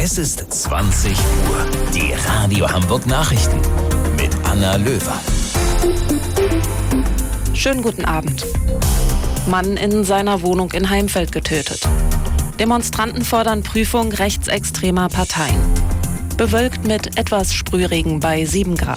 Es ist 20 Uhr. Die Radio Hamburg Nachrichten mit Anna Löwer. Schönen guten Abend. Mann in seiner Wohnung in Heimfeld getötet. Demonstranten fordern Prüfung rechtsextremer Parteien. Bewölkt mit etwas Sprühregen bei 7 Grad.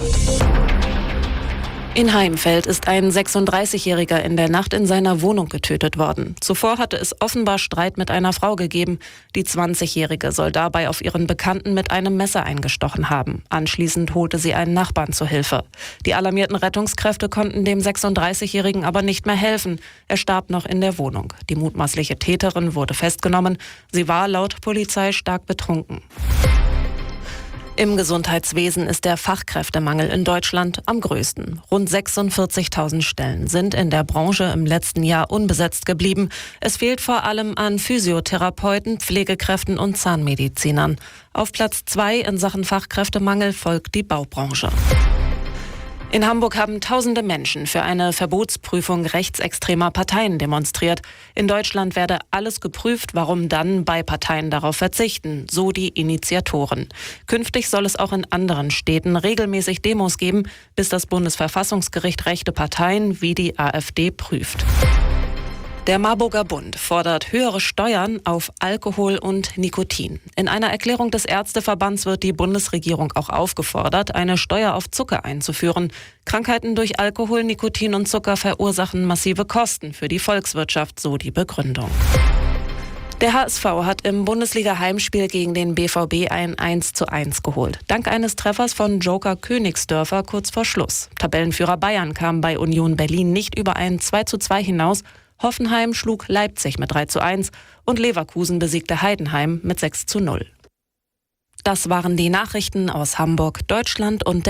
In Heimfeld ist ein 36-Jähriger in der Nacht in seiner Wohnung getötet worden. Zuvor hatte es offenbar Streit mit einer Frau gegeben. Die 20-Jährige soll dabei auf ihren Bekannten mit einem Messer eingestochen haben. Anschließend holte sie einen Nachbarn zu Hilfe. Die alarmierten Rettungskräfte konnten dem 36-Jährigen aber nicht mehr helfen. Er starb noch in der Wohnung. Die mutmaßliche Täterin wurde festgenommen. Sie war laut Polizei stark betrunken. Im Gesundheitswesen ist der Fachkräftemangel in Deutschland am größten. Rund 46.000 Stellen sind in der Branche im letzten Jahr unbesetzt geblieben. Es fehlt vor allem an Physiotherapeuten, Pflegekräften und Zahnmedizinern. Auf Platz 2 in Sachen Fachkräftemangel folgt die Baubranche. In Hamburg haben tausende Menschen für eine Verbotsprüfung rechtsextremer Parteien demonstriert. In Deutschland werde alles geprüft, warum dann bei Parteien darauf verzichten, so die Initiatoren. Künftig soll es auch in anderen Städten regelmäßig Demos geben, bis das Bundesverfassungsgericht rechte Parteien wie die AfD prüft. Der Marburger Bund fordert höhere Steuern auf Alkohol und Nikotin. In einer Erklärung des Ärzteverbands wird die Bundesregierung auch aufgefordert, eine Steuer auf Zucker einzuführen. Krankheiten durch Alkohol, Nikotin und Zucker verursachen massive Kosten für die Volkswirtschaft, so die Begründung. Der HSV hat im Bundesliga-Heimspiel gegen den BVB ein 1:1 geholt. Dank eines Treffers von Joker Königsdörfer kurz vor Schluss. Tabellenführer Bayern kam bei Union Berlin nicht über ein 2:2 hinaus. Hoffenheim schlug Leipzig mit 3:1 und Leverkusen besiegte Heidenheim mit 6:0. Das waren die Nachrichten aus Hamburg, Deutschland und der